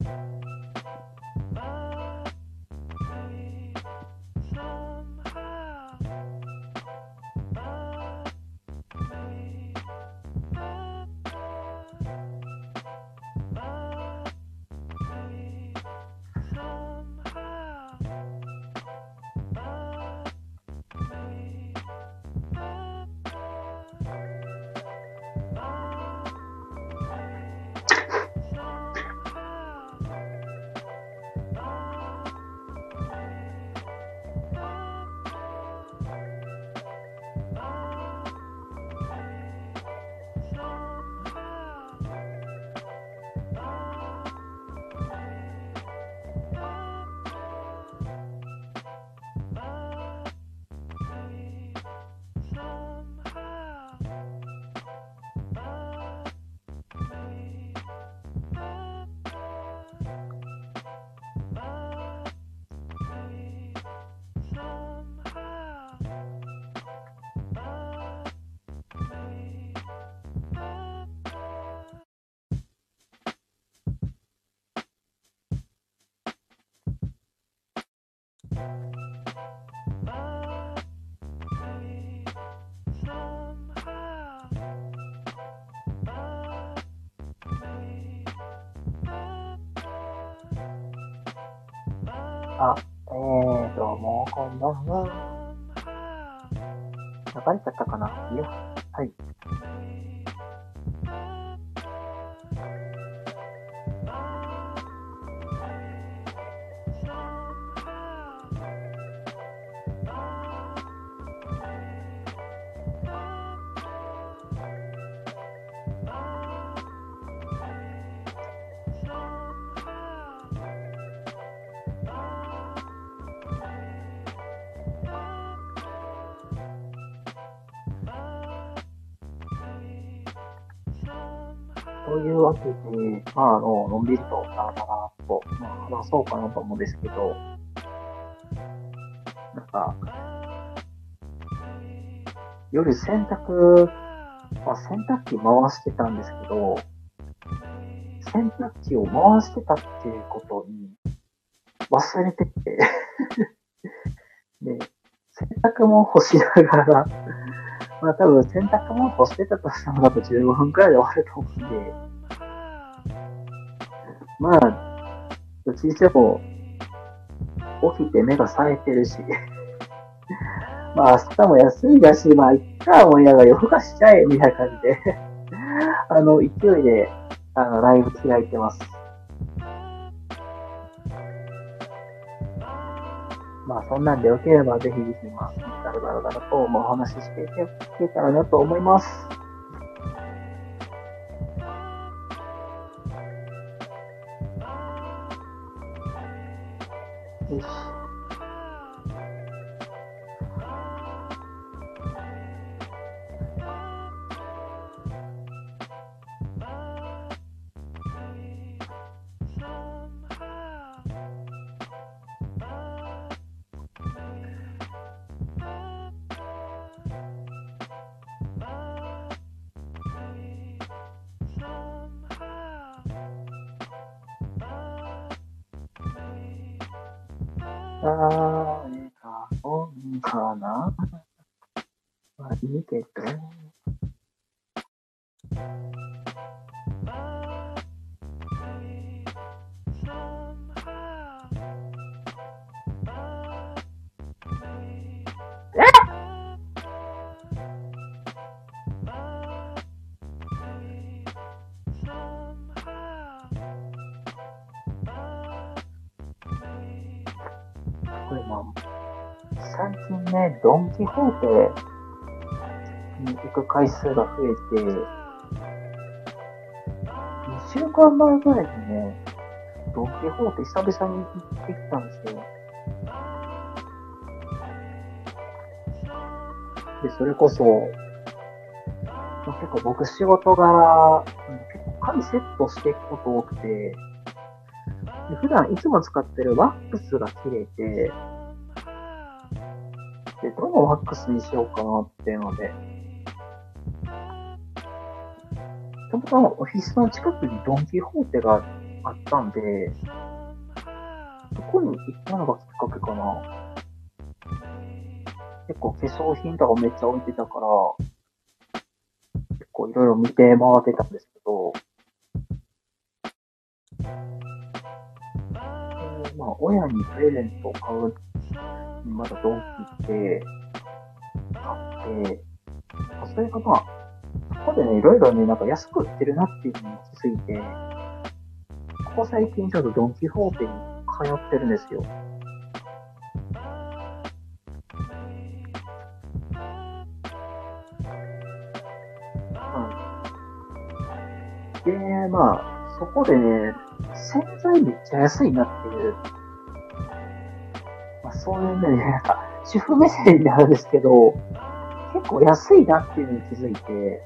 あ、どうも、こんばんは。流れちゃったかないや、はい。というわけで、のんびりと、だらだらっと、話そうかなと思うんですけど、なんか、夜洗濯機回してたんですけど、洗濯機を回してたっていうことに忘れてて、で、洗濯も干しながら、多分洗濯も干してたとしたらあと15分くらいで終わると思うんで、どっちにしても起きて目が冴えてるし、明日も休みだし、いっか、思いながら夜更かしちゃえ、みたいな感じで、勢いで、ライブ開いてます。そんなんでよければ、ぜひぜひ、だらだらだらと、お話ししていけたらなと思います。よし。誰か本かないいけど。これ最近ね、ドン・キホーテに行く回数が増えて、2週間前ぐらいにね、ドン・キホーテ久々に行ってきたんですよ。で、それこそ、結構僕仕事柄、結構髪セットしていくこと多くて、で普段いつも使ってるワックスが切れて、で、どのワックスにしようかなっていうので、たまたまオフィスの近くにドン・キホーテがあったんで、そこに行ったのがきっかけかな。結構化粧品とかめっちゃ置いてたから、結構いろいろ見て回ってたんですけど、まあ、親にプレゼントを買うにまだドンキ行って、買って、それがまあ、そこでね、いろいろね、なんか安く売ってるなっていうのに気づいて、ここ最近ちょっとドンキホーテに通ってるんですよ。で、まあ、そこでね、洗剤めっちゃ安いなっていう、まあそういうね、なんか、主婦目線になるんですけど、結構安いなっていうのに気づいて、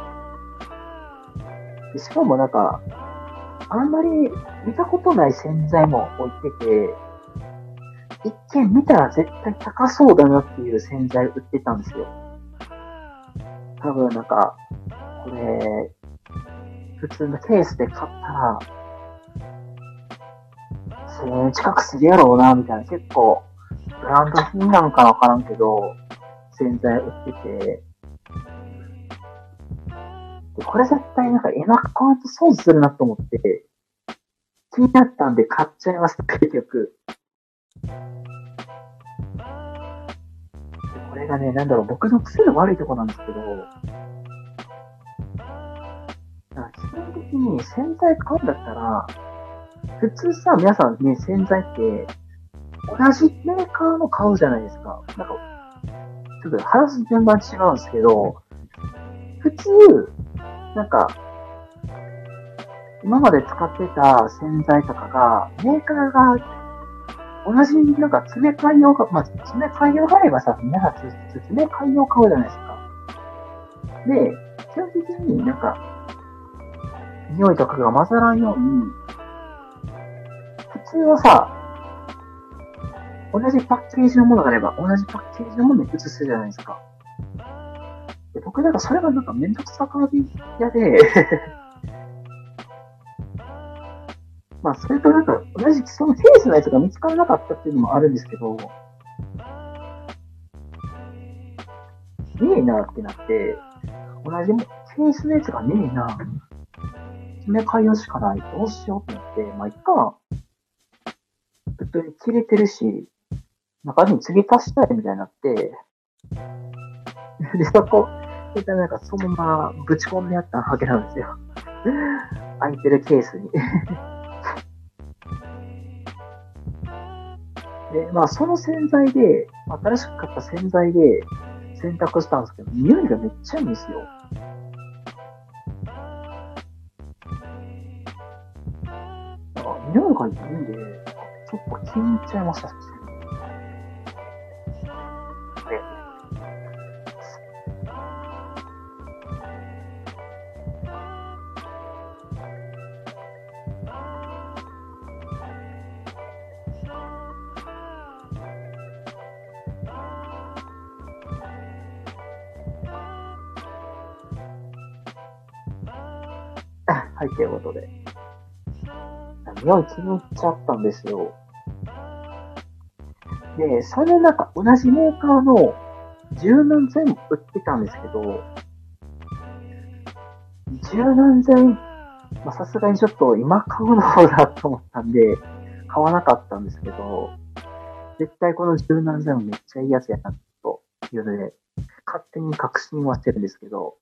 でしかもなんか、あんまり見たことない洗剤も置いてて、一見見たら絶対高そうだなっていう洗剤売ってたんですよ。多分なんか、これ、普通のケースで買ったら、1000円近くするやろうな、みたいな、結構、ブランド品なのかわからんけど、洗剤売ってて、でこれ絶対なんか今買わんと損するなと思って、気になったんで買っちゃいました、結局。これがね、なんだろう、僕の癖の悪いとこなんですけど、基本的に洗剤買うんだったら、普通さ、皆さんね、洗剤って同じメーカーの買うじゃないですか。なんか、ちょっと話す順番違うんですけど、普通、なんか、今まで使ってた洗剤とかが、メーカーが同じ、なんか詰め替え用が、まあ、詰め替え用があればさ、皆さん詰め替え用買うじゃないですか。で、基本的になんか、匂いとかが混ざらんように、普通はさ、同じパッケージのものがあれば、同じパッケージのものに移すじゃないですか。で僕なんかそれがなんかめんどくさがり屋でまあそれとなんか同じそのケースのやつが見つからなかったっていうのもあるんですけど、ねえなってなって、同じケースのやつがねえな、詰め替えようしかない、どうしようってなって、まあいっか、普通に切れてるし、中に継ぎ足したいみたいになって、で、そこ、なんかそのままぶち込んでやったわけなんですよ。空いてるケースに。で、まあその洗剤で、新しく買った洗剤で洗濯したんですけど、匂いがめっちゃいいんですよ。だから匂いがいいんで、結構気に入っちゃいましたし。で、はい、ということで。匂い気に入っちゃったんですよ。で、それなんか同じメーカーの柔軟剤も売ってたんですけど、柔軟剤、まあさすがにちょっと今買うのだと思ったんで、買わなかったんですけど、絶対この柔軟剤もめっちゃいいやつやなというので、勝手に確信はしてるんですけど、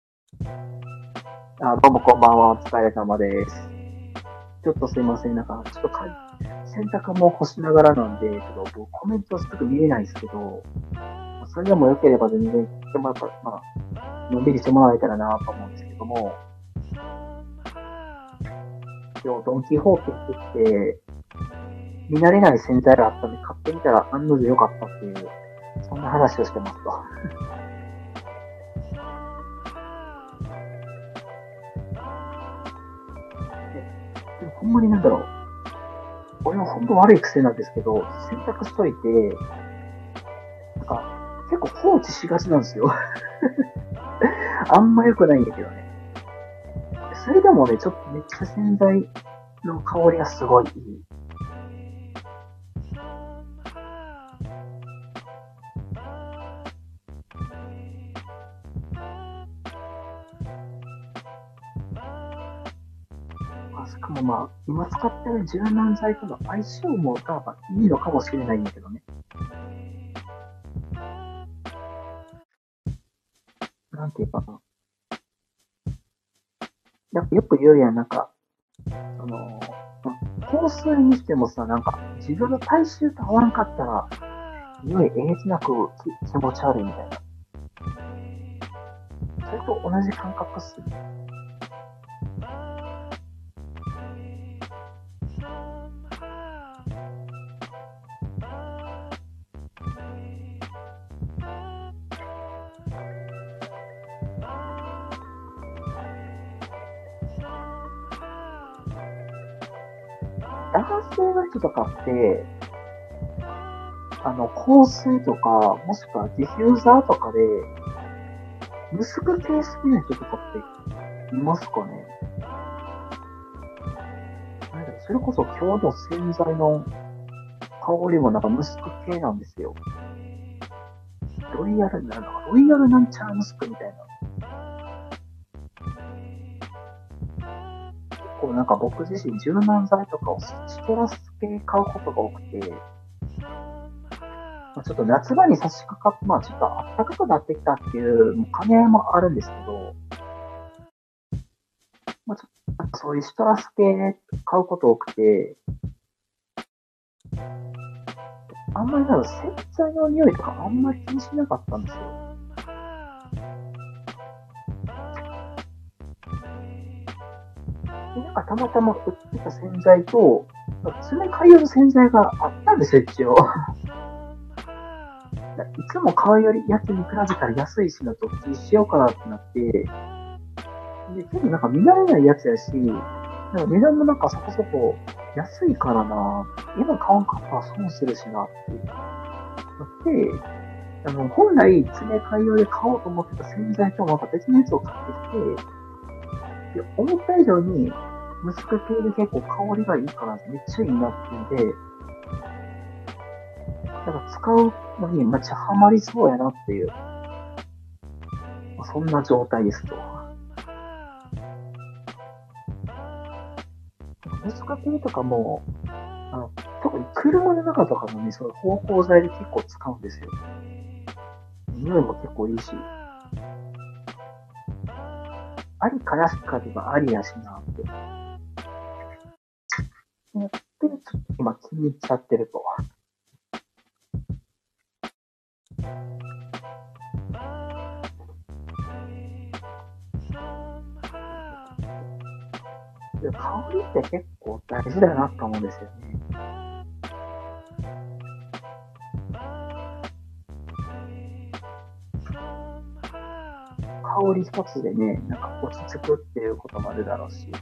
どうもこんばんは、お疲れ様です。ちょっとすいません、なんか、ちょっと洗濯も干しながらなんで、ちょっとコメントすぐ見れないですけど、それでも良ければ全然言ってもらったら、まあ、のんびりしてもらえたらなと思うんですけども、今日ドンキホーテ行ってきて、見慣れない洗剤があったんで買ってみたら案の定良かったっていう、そんな話をしてますと。でもほんまになんだろう。俺は本当悪い癖なんですけど、洗濯しといて、なんか、結構放置しがちなんですよ。あんま良くないんだけどね。それでもね、ちょっとめっちゃ洗剤の香りがすごいいい。しかもまあ、今使ってる柔軟剤との相性も多分いいのかもしれないんだけどね。なんていうかな。やっぱよく言うやん、なんか、香水にしてもさ、なんか、自分の体臭と合わんかったら、匂いえげつなく気持ち悪いみたいな。それと同じ感覚っすね。男性の人とかって、香水とか、もしくはディフューザーとかで、ムスク系好きな人とかっていますかね？なんだろそれこそ今日の洗剤の香りもなんかムスク系なんですよ。ロイヤルなんだか、ロイヤルなんちゃらムスクみたいな。結構なんか僕自身柔軟剤とかをシトラス系買うことが多くて、ちょっと夏場に差し掛かって、ちょっと暖かくなってきたっていう兼ね合いもあるんですけど、ちょっとそういうシトラス系買うこと多くて、あんまり洗剤の匂いとかあんまり気にしなかったんですよ。で、なんかたまたま売ってた洗剤と、詰め替え用の洗剤があったんですよ、一応。いつも買うよりやつに比べたら安いしな、どっちにしようかなってなって、で、結構なんか見慣れないやつやし、なんか値段もなんかそこそこ安いからな、今買わんかったら損するしなってなって、本来詰め替え用で買おうと思ってた洗剤とまた別のやつを買ってきて、で、思った以上に、ムスク系で結構香りがいいからめっちゃいいなっていうんで、なんか使うのにめっちゃハマりそうやなっていう、そんな状態ですと。ムスク系とかも、あの、特に車の中とかのね、その芳香剤で結構使うんですよ。匂いも結構いいし、ありかなしかではありやしなって。で、ちょっと今気に入っちゃってると。で香りって結構大事だなと思うんですよね。香り一つでね、なんか落ち着くっていうこともあるだろうし。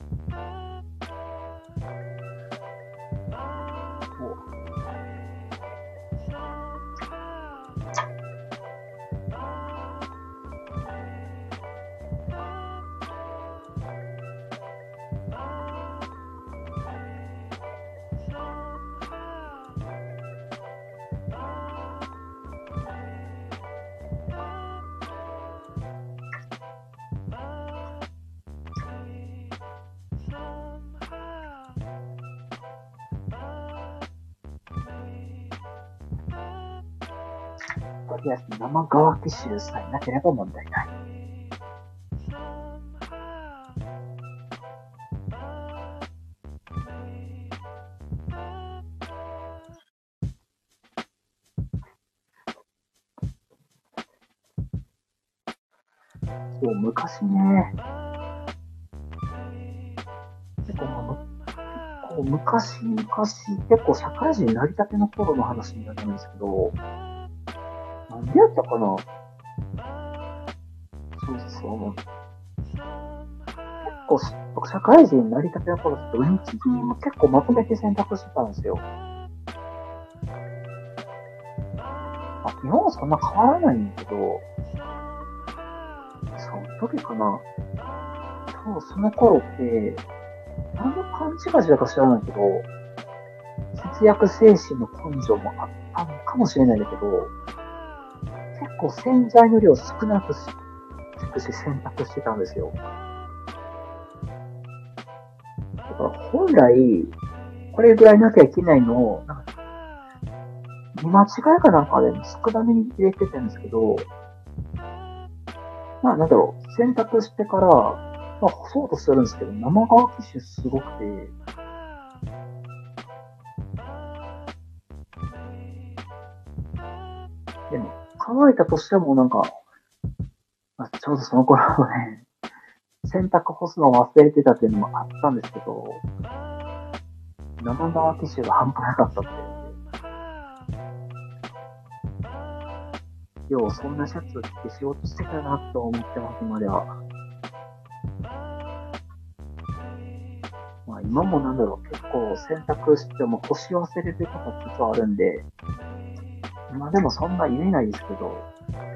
とりあえず生乾き臭さえなければ問題ない。そう、昔ね、結構、昔、結構社会人になりたての頃の話になるんですけど、なんでやったかな。そうそう。構僕社会人になりたての頃って土日にも結構まとめて洗濯してたんですよ。今はそんな変わらないんだけど、その時かな。その頃って、 何の勘違いだか知らないけど、節約精神の根性もあったのかもしれないんだけど、結構洗剤の量少なくして洗濯してたんですよ。だから本来、これぐらいなきゃいけないのを、なんか見間違いかなんかで少なめに入れてたんですけど、まあなんだろう、洗濯してから、まあ干そうとするんですけど、生乾き臭すごくて、でも乾いたとしてもなんか、まあ、ちょうどその頃ね、洗濯干すのを忘れてたっていうのもあったんですけど、生乾き臭が半端なかったって。よう、そんなシャツ着て仕事してたなと思ってます、今では。まあ今もなんだろう、結構洗濯しても干し忘れることが実はあるんで、まあでもそんな言えないですけど、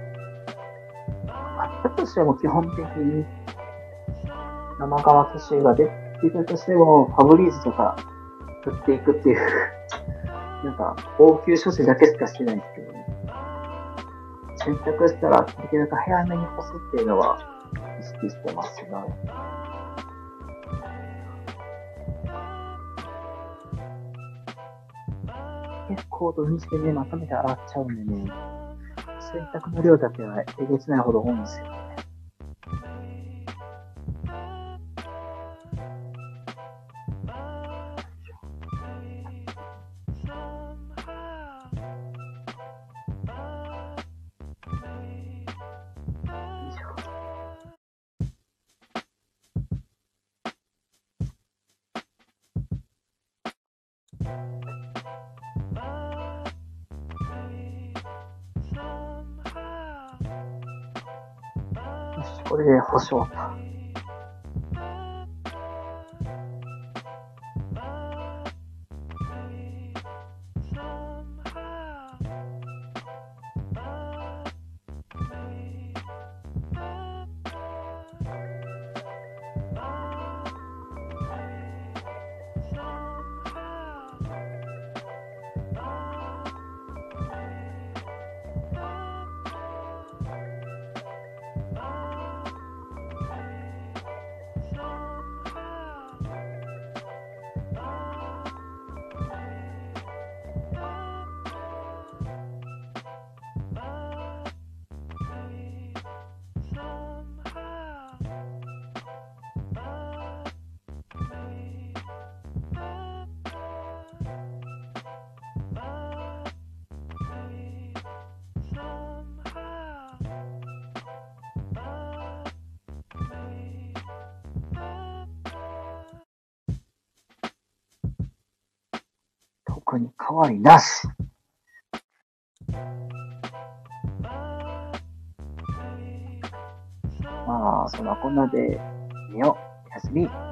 あったとしても基本的に生乾き臭が出てたとしても、ファブリーズとか振っていくっていうなんか、応急処置だけしかしてないんですけどね。洗濯したら、できるだけ早めに干すっていうのは意識してますが、結構土日でね、まとめて洗っちゃうんでね、洗濯の量だけはえげつないほど多いんですよ。よし、これで干し終わった。特に変わりなし。まあ、そんなこんなで、寝よう。おやすみ。